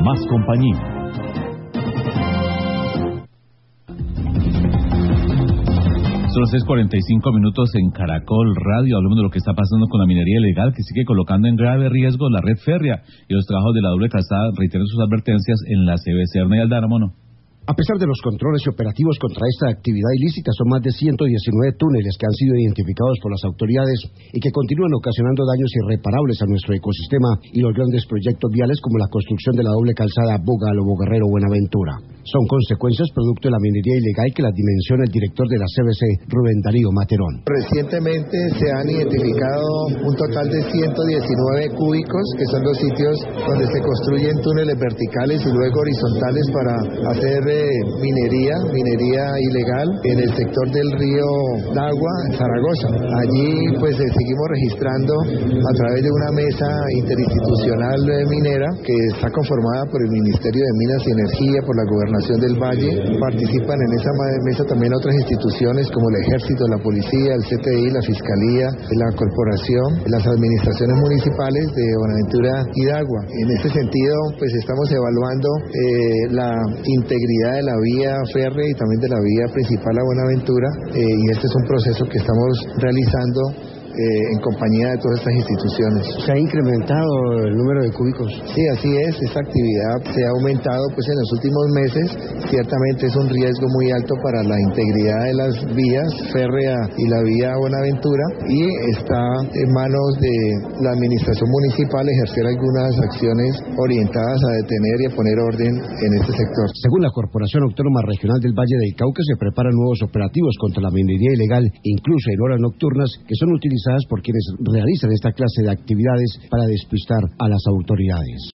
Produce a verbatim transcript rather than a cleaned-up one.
más compañía. Son las seis cuarenta y cinco minutos en Caracol Radio. Hablamos de lo que está pasando con la minería ilegal, que sigue colocando en grave riesgo la red férrea y los trabajos de la doble calzada. Reiteran sus advertencias en la C B C. Arnay Aldana, mono. A pesar de los controles y operativos contra esta actividad ilícita, son más de ciento diecinueve túneles que han sido identificados por las autoridades y que continúan ocasionando daños irreparables a nuestro ecosistema y los grandes proyectos viales como la construcción de la doble calzada Boga-Lobo-Guerrero-Buenaventura. Son consecuencias producto de la minería ilegal que las dimensiona el director de la C B C, Rubén Darío Materón. Recientemente se han identificado un total de ciento diecinueve cúbicos, que son los sitios donde se construyen túneles verticales y luego horizontales para hacer minería, minería ilegal en el sector del río Dagua, en Zaragoza. Allí pues eh, seguimos registrando a través de una mesa interinstitucional eh, minera que está conformada por el Ministerio de Minas y Energía, por la Gobernación del Valle. Participan en esa mesa también otras instituciones como el Ejército, la Policía, el C T I, la Fiscalía, la Corporación, las administraciones municipales de Buenaventura y Dagua. En ese sentido pues estamos evaluando eh, la integridad de la vía férrea y también de la vía principal a Buenaventura, eh, y este es un proceso que estamos realizando Eh, en compañía de todas estas instituciones. ¿Se ha incrementado el número de cúbicos? Sí, así es, esta actividad se ha aumentado pues en los últimos meses. Ciertamente es un riesgo muy alto para la integridad de las vías férrea y la vía Buenaventura, y está en manos de la administración municipal ejercer algunas acciones orientadas a detener y a poner orden en este sector. Según la Corporación Autónoma Regional del Valle del Cauca, se preparan nuevos operativos contra la minería ilegal, incluso en horas nocturnas, que son utilizadas por quienes realizan esta clase de actividades para despistar a las autoridades.